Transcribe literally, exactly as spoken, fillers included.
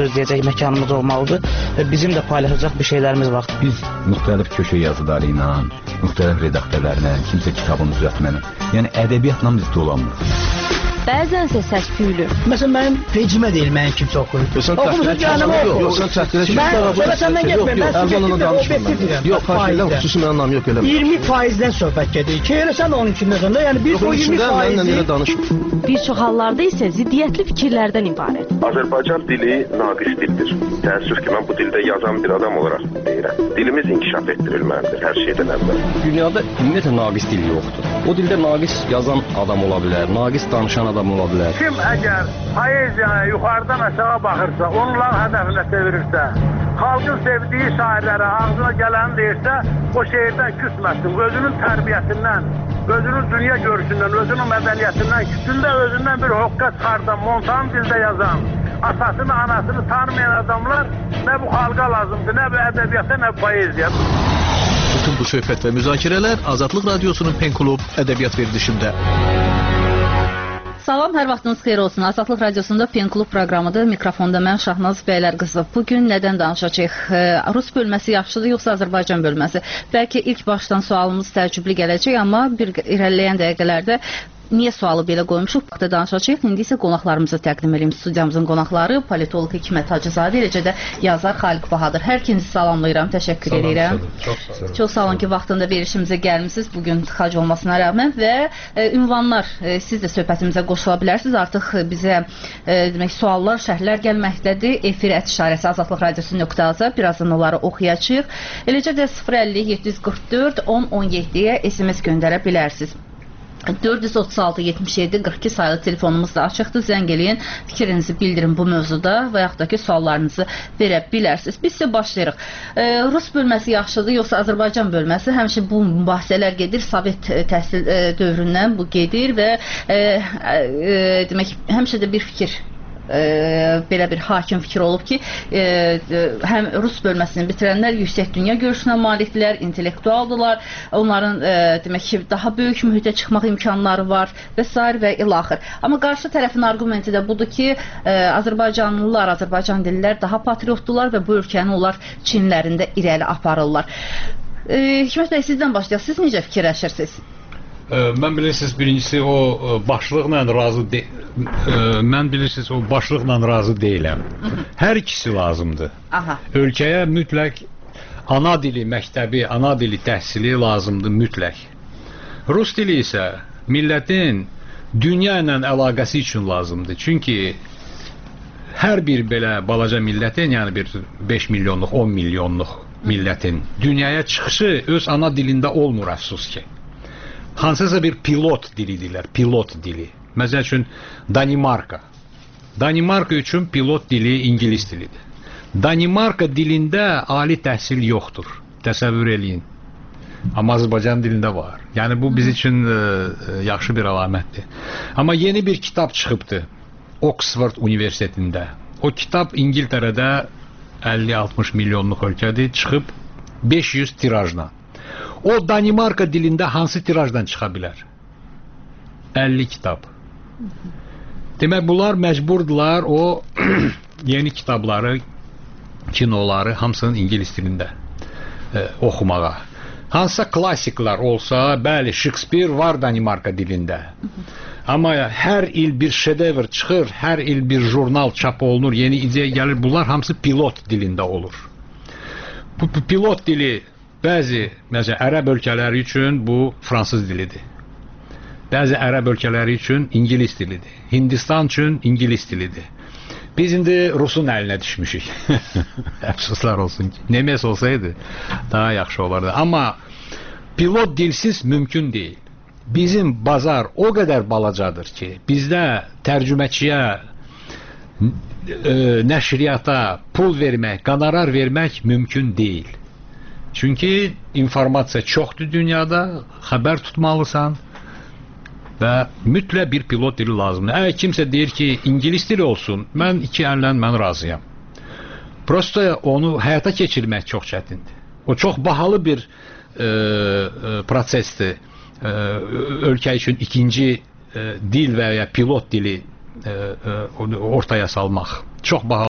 gözləyəcək məkanımız olmalıdır və bizim də paylaşacaq bir şeylərimiz var. Biz müxtəlif köşə yazıları ilə, müxtəlif redaktörlərlə, kimsə kitabını düzəltməni, yəni ədəbiyyatla biz dolanmırıq. Bəzənsə səs küylü. Məsələn, mənim vecimə deyil, mənim kimsə oxuyur. Oxumusun canım oxu. Yox, sən çəkdirə ki, mən səndən getməyəm, mən Ərzanla danışmıram. Yox, xahiş edirəm, xüsusi mənim anlam yox eləmə. iyirmi faizdən söhbət gedir ki, elə sən onun içində sonra, yəni biz o iyirmi faizi... Bir çox hallarda isə ziddiyyətli fikirlərdən ibarət. Azərbaycan dili naqis dildir. Təəssüf ki, mən bu dildə yazan bir adam olaraq deyirəm. Dilimiz inkişaf etdirilməlidir hər şeydən əvvəl. Dünyada ümumiyyətlə naqis dil yoxdur. O dildə naqis yazan adam ola bilər, naqis danışan adam ola bilər. Kim əgər poeziyaya yuxarıdan aşağı baxırsa, onların hədəfinə çevirirsə, xalqın sevdiyi şairlərə ağzına gələni deyirsə, o şeirdən küsməsin, özünün tərbiyəsindən, özünün dünya görüşündən, özünün mədəniyyətindən, küsündə özündən bir hoqqa çıxardan, montan dildə yazan, atasını, anasını tanımayan adamlar nə bu xalqa lazımdır, nə bu ədəbiyyata, nə bu poeziya. Bütün bu söhbət və müzakirələr Azadlıq Radiosunun Pen Klub ədəbiyyat verilişində. Salam, hər vaxtınız xeyir olsun. Azadlıq Radiosunda Pen Klub proqramıdır. Mikrofonda mən Şahnaz Bəylər qızı. Bugün nədən danışacağıq? Rus bölməsi yaxşıdır, yoxsa Azərbaycan bölməsi? Bəlkə ilk başdan sualımız təəccüblü gələcək, amma bir irəliləyən dəqiqələrdə niyə sualı belə qoymuşuq? Baxda danışacağıq. İndi isə qonaqlarımızı təqdim edeyim. Studiyamızın qonaqları politoloq Hikmət Hacızadə, eləcə də yazar Xaliq Bahadır. Hər ikinizi salamlayıram, təşəkkür salam, edirəm. Çox sağ olun. Çox sağ olun ki, vaxtında verilişimizə gəlmisiniz. Bugün tıxac olmasına rəğmən və e, ünvanlar e, siz də söhbətimizə qoşula bilərsiniz. Artıq bizə e, demək suallar, şərhlər gəlməkdədir. Efir ət işarəsi azadlıq radiosu nöqtə az. Birazdan onları oxuyacağıq. Eləcə də sıfır əlli yeddi yüz qırx dörd on on yeddiyə S M S göndərə bilərsiniz. dörd yüz otuz altı yetmiş yeddi qırx iki sayılı telefonumuz da açıqdır. Zəng eləyin, fikrinizi bildirin bu mövzuda və yaxud da ki, suallarınızı verə bilərsiniz. Biz isə başlayırıq. E, Rus bölməsi yaxşıdır, yoxsa Azərbaycan bölməsi? Həmişə bu mübahisələr gedir, Sovet təhsil e, dövründən bu gedir və e, e, demək, həmişə də bir fikir E, belə bir hakim fikir olub ki, e, həm Rus bölməsini bitirənlər yüksək dünya görüşünə malikdirlər, intellektualdılar, onların e, demək ki, daha böyük mühitə çıxmaq imkanları var və s. və ilaxır. Amma qarşı tərəfin argumenti də budur ki, e, Azərbaycanlılar, Azərbaycan dillər daha patriotdular və bu ölkəni onlar Çinlərində irəli aparırlar. E, Hikmət bəy, sizdən başlayaq. Siz necə fikirləşirsiniz? Mən bilirsiniz, birincisi o başlıqla razı de mən bilirsiniz o başlıqla razı deyiləm. Hər ikisi lazımdır. Aha. Ölkəyə mütləq ana dili məktəbi, ana dili təhsili lazımdır mütləq. Rus dili isə millətin dünya ilə əlaqəsi üçün lazımdır. Çünki hər bir belə balaca millətin, yəni bir beş milyonluq, on milyonluq millətin dünyaya çıxışı öz ana dilində olmur, əfsus ki. Hansısa bir pilot dilidirlər, pilot dili. Məsəl üçün Danimarka. Danimarka üçün pilot dili ingilis dilidir. Danimarka dilində ali təhsil yoxdur. Təsəvvür eləyin. Amma Azərbaycan dilində var. Yəni bu biz üçün ə, yaxşı bir əlamətdir. Amma yeni bir kitab çıxıbdı Oxford Universitetində. O kitab İngiltərədə əlli altmış milyonluq ölkədir, çıxıb beş yüz tirajla. O Danimarka dilində hansı tirajdan çıxa bilər? əlli kitab. Demək, bunlar məcburdular o yeni kitabları, kinoları hamısının ingilis dilində e, oxumağa. Hansısa klassiklər olsa, bəli, Shakespeare var Danimarka dilində. Amma hər il bir şedevr çıxır, hər il bir jurnal çap olunur, yeni ideya gəlir, bunlar hamısı pilot dilində olur. Bu, bu pilot dili bəzi, məsələn, ərəb ölkələri üçün bu fransız dilidir. Bəzi ərəb ölkələri üçün ingilis dilidir. Hindistan üçün ingilis dilidir. Biz indi Rusun əlinə düşmüşük. Əfsuslar olsun ki. Nemes olsaydı daha yaxşı olardı. Amma pilot dilsiz mümkün deyil. Bizim bazar o qədər balacadır ki, bizdə tərcüməçiyə, e, nəşriyyata pul vermək, qonorar vermək mümkün deyil. Çünki informasiya çoxdur dünyada, xəbər tutmalısan və mütləq bir pilot dili lazımdır. Əgər kimsə deyir ki, ingilis dili olsun, mən iki əllə mən razıyam. Prosta onu həyata keçirmək çox çətindir. O çox bahalı bir e, e, prosesdir. E, ölkə üçün ikinci e, dil və ya pilot dili e, e, ortaya salmaq. Çox bahalı.